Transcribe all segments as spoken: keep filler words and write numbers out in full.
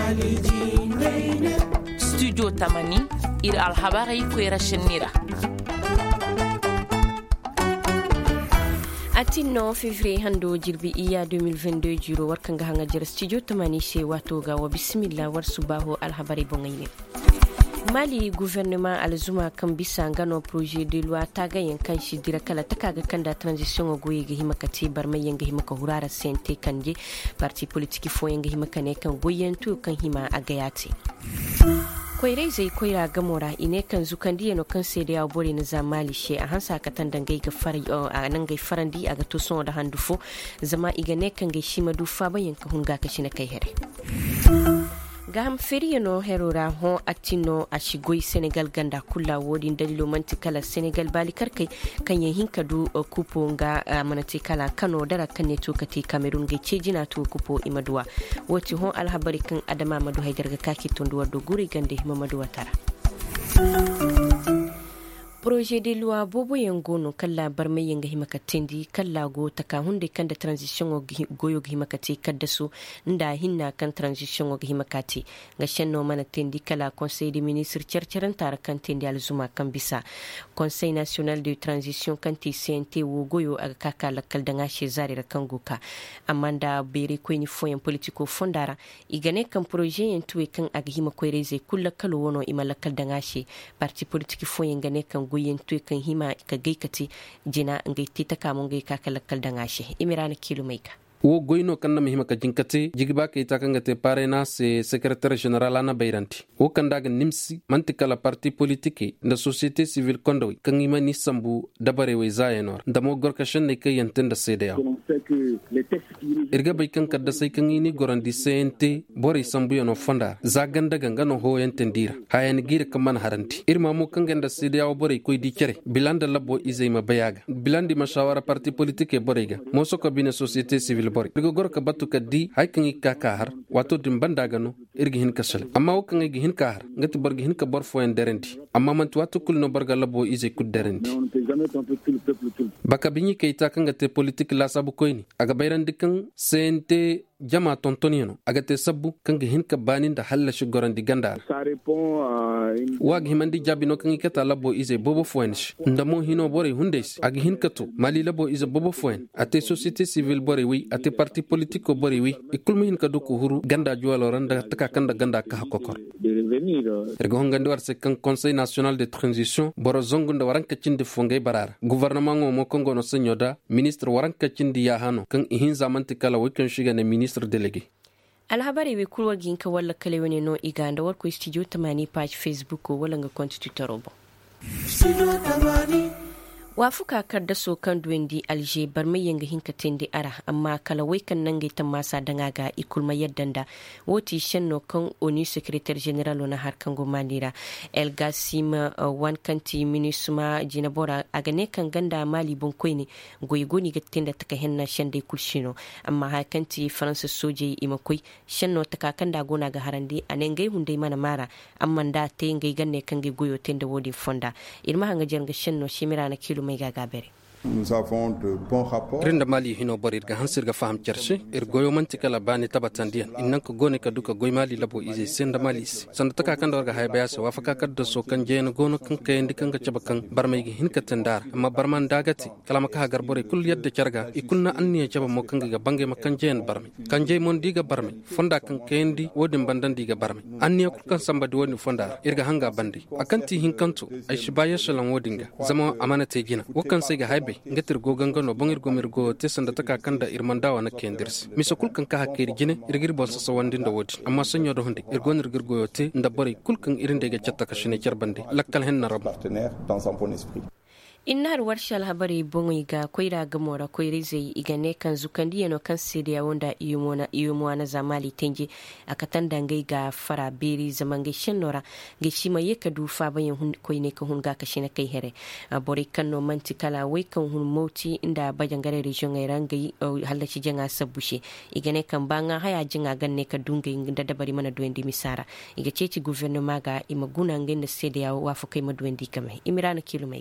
studio tamani ir alhabarai kwera shinira atinno février hando jirbi iya deux mille vingt-deux juro warkanga hanga jira studio tamani she wato ga wa bismillah war subaho alhabari bongayne Mali gouvernement alzuma kan bisa ngano projet de loi taga yankan shi dira kala takaga kanda transition goye ga himakati barmay yanga himaka hurara sente kanje parti politique fo yanga himakane kan goyentu kan hima agayati koyrai zai koyra gamora ine kan zukandi no kan sai da bore na zamali she a hansa ka tan dangai ga fari a nan gai farandi aga to son da handufo zama igane kan gai shi madu fa bayan ka hunga ka shi na kai here gam feriyano herora ho atino a shigoi Senegal ganda kula wodin dalilo mantikala Senegal bali karkai kan yin hinka du kupo nga manatikala Kano dara kan ne tokati Cameroon ga cejina to kupo imaduwa woti ho alhabari kan adama madu haidar ga kaki tonduwa do guri gande Mamadu Watara projet de loi bobo yangono kala barme yanga himakatindi kala go taka hunde kanda transition o goyo himakati kaddasu nda hinna kan transition o himakati gashenno mana tindi kala conseil des ministres cerceran tar kan tindi alzuma kan bisa conseil national de transition kanti C N T wo goyo aga kaka lakal danga she zarira kan goka amanda bere ko ni foyen politico fondara igane kan projet en tuwe kan aga himakoyreze kulla kalo wono imalakal danga she parti politique foyen gane kan yin tuyi kan hima ka gaikati jina ngai tita kamun gai kakalakal da ngashe imirana kilo mai ka wo goyno kanna mi himaka jinkate jigiba ke ita kanga te parena se secrétaire général ana bayranti wo kandaga nimsi mantikala parti politique da société civile kondowi kan imani sambu dabare we zayenor ndamo gorka shenne ke yantenda cda irga bay kan kadda sai kan ini gorandi C N T bore sambu yono fonda zaganda ganga no ho yantendira hayan gira kaman haranti irma mo kan ganda cda bore koy di kere bilanda labo izema bayaga bilandi mashawara parti politique borega mo soko bine société civile bori irga gorka batu kaddi haykan ikka kahar wato dimbanda gano irga hin kasal amma wakan igi hin kahar ngati borgi hin ka bor fo en derenti amma man wato kulno borga labo ize kud derenti baka binyi keita kan gate politique la sabu koyni aga bayran dikan C N T jama tontoniano agate sabbu kan hin ka banin da halla shugoran di ganda wag himandi jabino kan ikata labo ize bobo foensh ndamo hino bore hundes agi hin kato mali labo ize bobo foen ate société civile bore wi ate parti politique bore wi ikulmu hin ka duku huru ganda juwalo randa taka kanda ganda ka hakokor ergo ngandi war se kan conseil national de transition boro zongun da waranka cinde fongay barara gouvernement ngo mo kongo no senyoda ministre waranka cinde ya hano kan ihin zamanti kala wikan shiga ne ministre délégué alhabari we kulwa ginka walla kale woni no iganda war ko studio tamani page facebook wala nga compte twitter robo wafuka kadda so kan duwendi alje barmay yanga hinka tende ara amma kala wai kan nangai tamasa danga ga ikulma yaddanda woti shenno kan oni secrétaire général na harkan gomanira el gasim uh, wan kanti minisuma jinabora agane kan ganda mali bon koyni goygoni ga tenda taka henna shende kulshino amma ha kanti france soje imakoi shenno taka kanda gona ga harande anengai hunde mana mara amma da te ngai ganne kan ga goyo tenda wodi fonda irma hanga janga shenno shimira na kilo mai gagabere Nous avons de bons rapports. Rinda mali hino borir ga hansir ga faham cerse er goyo mantika la bani tabatandian innan ko gone ka duka goy mali labo ize senda malis sanda taka kan dorga hay bayasa wa faka kaddo so kan jeno gono kan kayndi kan ga cabakan barmay gi hin ka tandar amma barman dagati kalama ka gar bore kul yadde carga ikunna anniya caba mo kan ga bange makan jen barmi kan jey mon diga barmi fonda kan kayndi wodin bandan diga barmi anniya kul kan samba di woni fonda irga hanga bandi akanti hin kanto ay shibaya shalan wodinga zama amana te gina wakan sai ga haybe ngatir go gangano bangir go mirgo tesanda taka kanda irmandawa na kendirs misokul kan ka hakeri jine irgir bol sa wandin da wodi amma sanyo do hunde irgon irgir go yote nda bari kulkan irin daga chatta ka shine charbande lakkal hen na rab Partenaire dans un bon esprit. innar warshal habari bongi ga koira gamora koire zai igane kan zukandi yano kan sidiya wanda iyumona iyumwana zamali tenje akatan dangai ga fara beri zamange shenora ge shima yeka du fa bayan hun koine ka hun ga kashina kai here abore kan no mantikala wai kan hun moti inda bajangare region ai rangai halashi janga sabushe igane kan banga haya jinga ganne ka dunga inda dabari mana duendi misara iga ceci gouvernement ga imaguna ngenda sidiya wafu kai maduendi kame imirana kilomega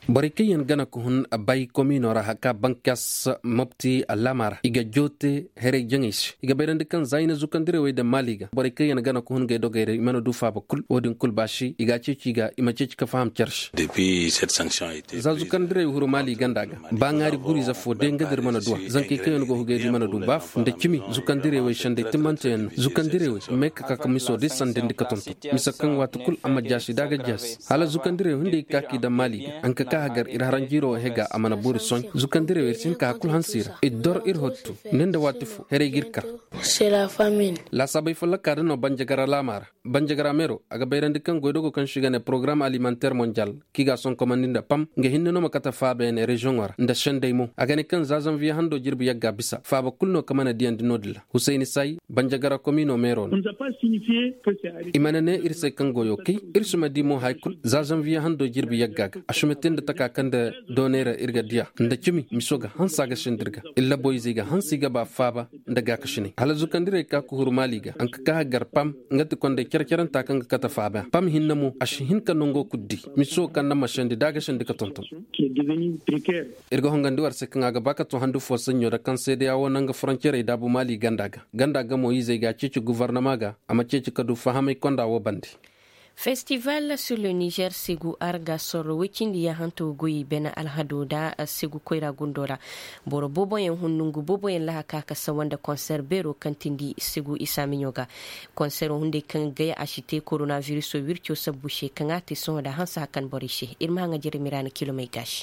Borikiyan gana kuhun abay kominora haka bankas mopti alamara iga jote here jangish iga berende kan zaina zukandire we da maliga borikiyan gana kuhun ga dogere imano du faba kul odin kul bashi iga ciciga ima cicika faham charsh depuis cette sanction a été za zukandire huru mali gandaga bangari guri za fode ngadir mana duwa zanke kayan go hugedi mana du baf nda kimi zukandire we shande timanten zukandire we meka kaka miso de sande ndikatonto misakan watu kul amma jashi daga jas hala zukandire hunde kaki da maliga anka ka hagar irharan jiro hega amana buri son zukandire wersin ka kul hansira idor ir hottu nenda watifu here girkar c'est la famine la sabay fala kadano banjagara lamar banjagara mero aga beyrandi kan goydogo kan shigane programme alimentaire mondial kiga son commandinda pam nge hinno makata fabe ne region war nda shendeymo aga ne kan zazan vi hando jirbi yagga bisa faba kulno kamana diandi nodila Hussein Say banjagara komino mero on n'a pas signifié que c'est arrivé imanane irse kan goyo ki irsuma dimo haykul zazan vi hando jirbi yagga ashumetende taka kanda donera irga dia nda chimi misoga hansaga shendirga illa boyziga hansiga ba faba ndaga kashini hala zukandire ka ku hurmaliga anka ka garpam ngati konde kerkeran takanga kata faba pam hinnamu ashin kan nongo kuddi miso kan na mashandi daga shandi ka tonton qui est devenu précaire irga hongandi war sekanga ga baka to handu fo sanyo da kan sede yawo nanga frontiere da bu mali gandaga gandaga mo yize ga cici gouvernement ga ama cici kadu fahamai konda wo bandi. Festival sur le Niger Segu Arga Soro wikindi ya hanto goyi bena alhado da Segu Koira Gundora boro bobo yen hunnungu bobo yen laha kaka sawanda concert bero kantindi Segu Isa Minyoga concert hunde kan gaya ashite coronavirus wircho sabushe kan ati son da hansa kan borishe irma nga jerimirana kilomai gashi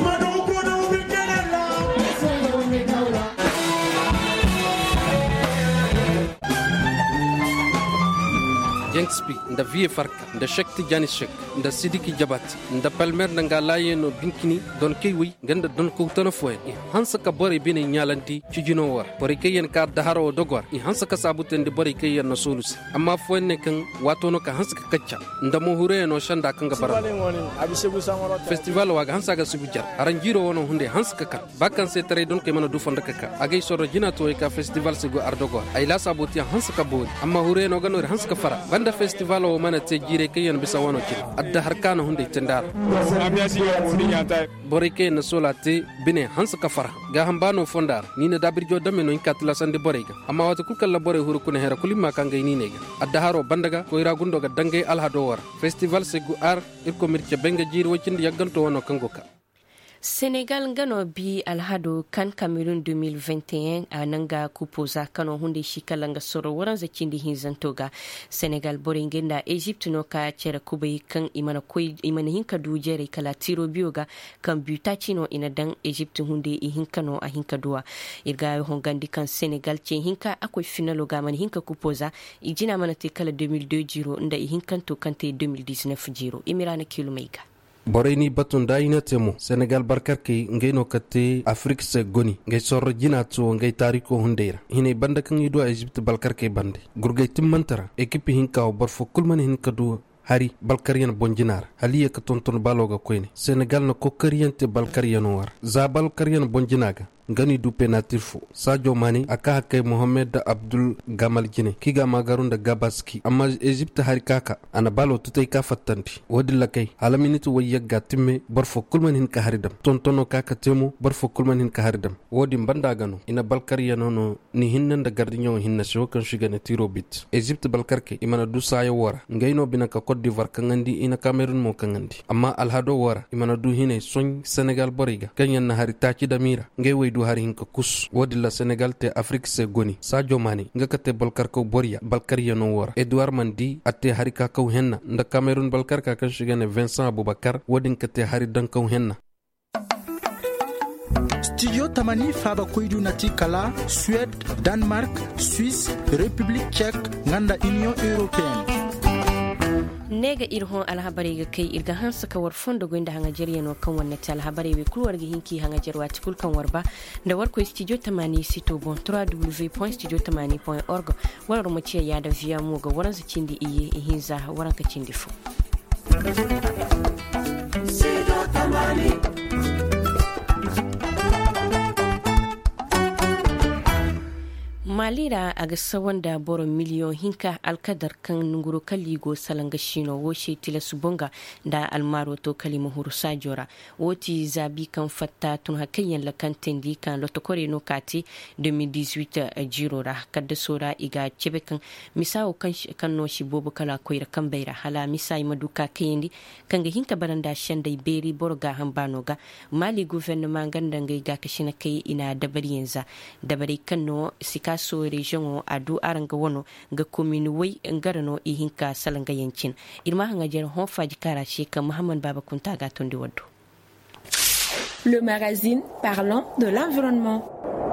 Jengspi nda vie farka nda shekti janis shek nda sidiki jabati nda palmer nda laye no binkini don kiwi ganda don ko tono foy hansa ka bore bine nyalanti cijino war bore kayen ka daharo dogwar i hansa ka sabuten de bore kayen no solusi amma foy ne kan wato no ka hansa ka kacca nda mo hure no shanda kan ga bara festival waga hansa ga subujar aranjiro wono hunde hansa ka kan bakan se tare don ke mana du fonda ka agay soro jina to ka festival se go ardogor ay la sabuti hansa ka bori amma hure no ganor hansa ka fara banda festival o mana te jire kayen bisa wono ci adda harkana hunde tendar bore kayen na solate bine hansa ka fara ga hambano fondar ni na dabir jo dame no inkatla sande borega amma wata kulkalla bore huru kuna hera kulima kan gay ni nega adda haro bandaga ko ira gundo ga dangay alhado war festival se gu ar irko mirce benga jiri wacindi yagganto wono kangoka Sénégal ngano bi alhado kan Cameroun deux mille vingt et un ananga kupoza kano hunde shikalanga soro waranza chindi hinzantoga Sénégal boringenda Egypte no ka cera kubai kan imana koi imana hinka dujere kala tiro bioga kan buta chino ina dan Egypte hunde i hinka no a hinka dua irga hongandi kan Sénégal che hinka akoy finalo ga man hinka kupoza ijina mana te kala deux mille deux jiro nda i hinkanto kante deux mille dix-neuf jiro imirana kilomega boreni batun dayina temo Senegal barkarke ngeno kate Afrique se goni ngay sor jina to ngay tariko hundeira hine banda kan yido Egypte balkarke bande gurgay timmantara equipe hinka o barfo kulman hinka do hari balkariyan bonjinar haliya ka tonton baloga koyne Senegal no kokariyante balkariyan war za balkariyan bonjinaga ngani du penatifo Sadio Mane aka hakke Mohamed Abdul Gamal Jine kiga magarunda Gabaski amma Egypte hari kaka ana balo tutay ka fattanti wadilla kay hala minute way yagga timme barfo kulman hin ka haridam tontono kaka temo barfo kulman hin ka haridam wodi banda gano ina balkariya nono ni hinnanda gardinyo hinna so kan shigane tiro bit Egypte balkarke imana du saya wara ngayno binaka Côte d'Ivoire kangandi ina Cameroun mo kangandi amma alhado wara imana du hine soñ Senegal boriga kanyan na hari taci damira ngay way du hari hinka kus wodi la Senegal te Afrique se goni Sadio Mane ngakate balkar ko boria balkariya no wara Edouard Mendy atte hari ka kaw henna nda Cameroun balkar ka kan shigane Vincent Aboubakar wodi ngate hari dan kaw henna Studio Tamani faba koydu nati kala Suède, Danemark, Suisse, République tchèque, nganda Union européenne. Nega irhon alhabari ga kai irga hansa ka war fondo goinda hanga jeriya no kan wannan tal habari we kulwar ga hinki hanga jarwa tikul kan warba da warko studio tamani sito bon w w w point studio tamani point org warar mu ce ya da via mu ga waran su cindi iye hinza waran ka cindi fu studio tamani malira aga sawanda boro miliyon hinka alkadar kan nguru kaligo salanga shino woshe tilasu bonga da almaro to kalimu hurusa jora woti zabi kan fatta tun hakayen la kan tendi kan lotokore no kati deux mille dix-huit jirora kadda sora iga chebe kan misawo kan kan no shi bobo kala koira kan beira hala misai maduka kayendi kan ga hinka baranda shanda beri borga hambanoga mali gouvernement gandanga iga kashina kai ina dabari yanza dabari kan no sika so region adu aranga wono ga commune wai ngarano i hinka salanga yancin irma hanga jer hon faji kara sheka Muhammad Baba Kunta ga tondi waddo. Le magazine parlant de l'environnement.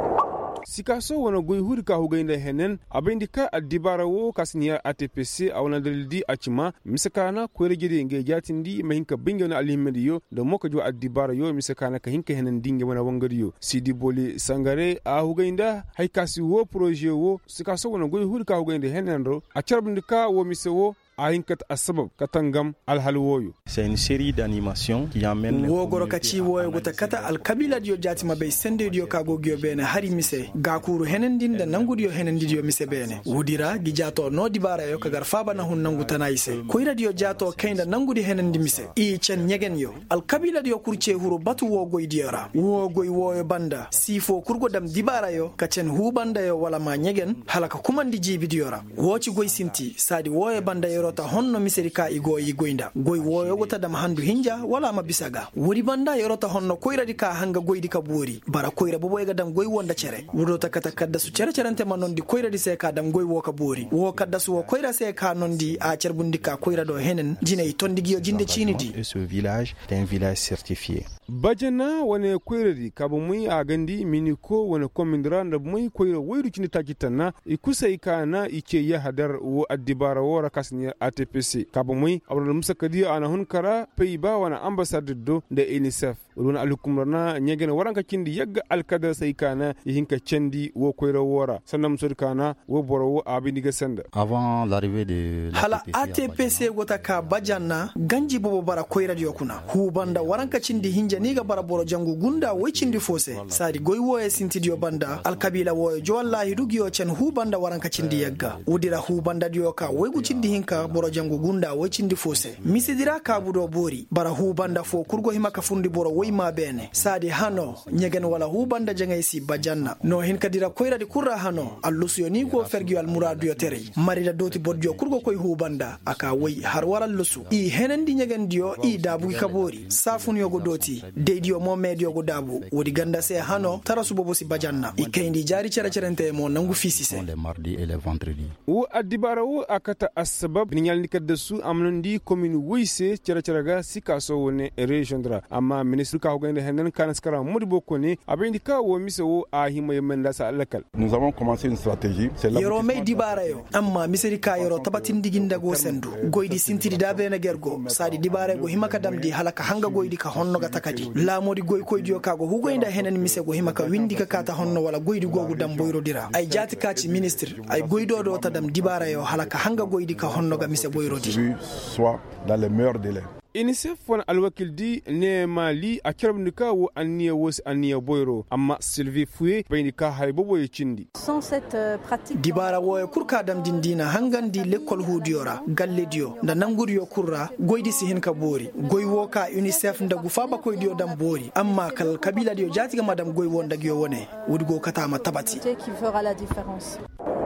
Sikaso wana goy hurika hugainda henen abindika adibara wo kasniya A T P C awna dalildi achima misakana kwerejede nge jatindi mahinka bingona alimediyo da moka jo adibara yo misakana ka hinka henen dinge wana wangariyo Sidi Boli Sangare a hugainda haikasi wo projet wo sikaso wana goy hurika hugainda henen ro a charbindika wo misewo ahinkat asbab katangam alhalwoyo. C'est une série d'animations qui amène wogoro kaci woyo gota kata alkabila dio jatima be sende dio kago gyo bene hari mise gakuru henendin da nangudio henendidio mise bene wudira gijato no dibara yo kagar faba na hun nangu tanaise koira dio jato kainda nangudi henendi mise i chen nyegen yo alkabila dio kurche huru batu wogo idiara wogo woyo banda sifo kurgo dam dibara yo kachen hu banda yo wala ma nyegen halaka kumandi jibi diora wochi goy sinti sadi woyo banda yo ta honno miserika igo igoinda goy woyo gota dam handu hinja wala ma bisaga wuri banda yorota honno koira dika hanga goydi ka buri bara koira bobo ga dam goy wonda cere wurota kata kadda su cere cerente manondi koira di seka dam goy wo ka buri wo kadda su wo koira seka nondi a cerbundika koira do henen jinay tondigiyo jinde chini di. Ce village est un village certifié. Bajana wane koira di kabu muy a gandi miniko wane komindra da muy koira wayru chini takitana ikusa ikana ike ya hadar wo adibara wora kasni A T P C kabu muy abdul musakadi ana hunkara peiba wana ambassade do da UNICEF wona alukumrana nyegena waranka kindi yagga alkadar saykana yihinka chendi wo koira wora sandam surkana wo boro wo abindiga senda. Avant l'arrivée de hala A T P C gota ka bajana ganji bobo bara koira di okuna hu banda waranka chindi hinja niga bara boro jangu gunda wo chindi fose sadi goy wo e sintidio banda alkabila wo jo wallahi dugiyo chen hu banda waranka chindi yagga udira hu banda dio ka wo gu chindi hinka boro jangu gunda wo chindi fose misidira ka budo bori bara hu banda fo kurgo himaka fundi boro wo ma bene sadi hano nyegen wala hu banda jangaisi bajanna no hin kadira koira di kurra hano allusu ni go fergi al muradu yo tere marida doti bodjo kurgo koy hu banda aka woy har wala lusu i henendi nyegen dio i dabu kabori safun yogo doti dedio mo medio go dabu wodi ganda se hano tarasu bobo si bajanna i kayndi jari cere cerente mo nangu fisise les mardi et les vendredi wo adibara wo akata asbab ni nyal nikad su amnondi commune wuyse cere cerega sikaso woni region dra amma ministre ka hogande henen kanaskara modibo koni abendi ka wo miso a hima yemenda sa alakal. Nous avons commencé une stratégie, c'est là yoro me dibara yo amma misri ka yoro tabatin diginda go sendu goydi sintiri dabe na gergo sadi dibara go himaka damdi halaka hanga goydi ka honno ga takadi la modi goy koy dio kago hugoynda henen mise go himaka windi ka kata honno wala goydi gogu dam boyro dira ay jati kaci ministre ay goydo do ta dam dibara yo halaka hanga goydi ka honno ga mise boyro di soit dans les meilleurs délais. UNICEF wana alwakil di ne mali a kerbnika wo anniya wos anniya boyro amma Sylvie Fouye baynika hay bobo ye cindi Sans cette pratique dibara wo kurka dam dindina hangandi lekol hudiora galle dio nda nanguriyo kurra goydi si hen ka bori goy wo ka UNICEF ndagu faba koy dio dam bori amma kal kabila dio jatiga madam goy won dagyo wone wudgo katama tabati qui fera la différence.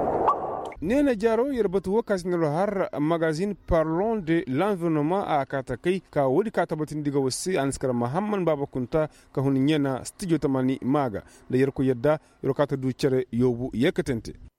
Nena Jaro yerbatu wakas nelo har magazine parlons de l'environnement a katakai ka wodi katabatin diga wasi anskara Muhammad Baba Kunta ka hun nyena studio tamani maga da yerko yedda yerokata du cere yobu yekatente.